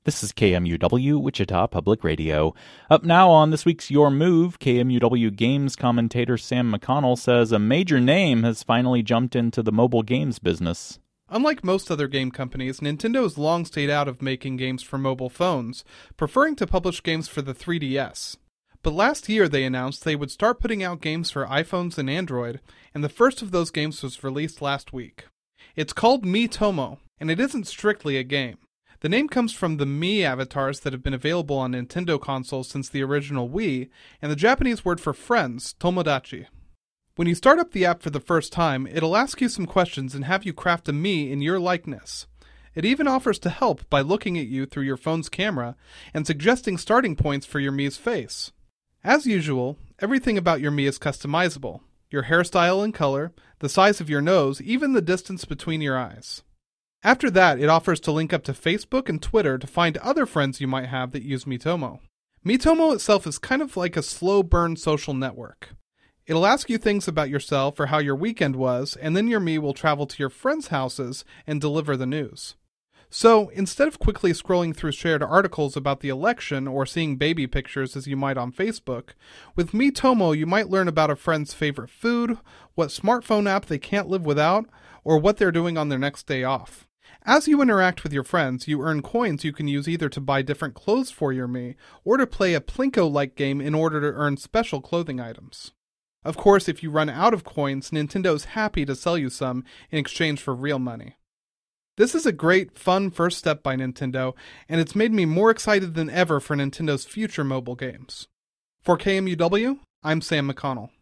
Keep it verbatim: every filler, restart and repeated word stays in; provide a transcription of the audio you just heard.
This is K M U W, Wichita Public Radio. Up now on this week's Your Move, K M U W Games commentator Sam McConnell says a major name has finally jumped into the mobile games business. Unlike most other game companies, Nintendo has long stayed out of making games for mobile phones, preferring to publish games for the three D S. But last year they announced they would start putting out games for iPhones and Android, and the first of those games was released last week. It's called Miitomo, and it isn't strictly a game. The name comes from the Mii avatars that have been available on Nintendo consoles since the original Wii, and the Japanese word for friends, tomodachi. When you start up the app for the first time, it'll ask you some questions and have you craft a Mii in your likeness. It even offers to help by looking at you through your phone's camera and suggesting starting points for your Mii's face. As usual, everything about your Mii is customizable. Your hairstyle and color, the size of your nose, even the distance between your eyes. After that, it offers to link up to Facebook and Twitter to find other friends you might have that use Miitomo. Miitomo itself is kind of like a slow burn social network. It'll ask you things about yourself or how your weekend was, and then your Mii will travel to your friends' houses and deliver the news. So, instead of quickly scrolling through shared articles about the election or seeing baby pictures as you might on Facebook, with Miitomo you might learn about a friend's favorite food, what smartphone app they can't live without, or what they're doing on their next day off. As you interact with your friends, you earn coins you can use either to buy different clothes for your Mii, or to play a Plinko-like game in order to earn special clothing items. Of course, if you run out of coins, Nintendo is happy to sell you some in exchange for real money. This is a great, fun first step by Nintendo, and it's made me more excited than ever for Nintendo's future mobile games. For K M U W, I'm Sam McConnell.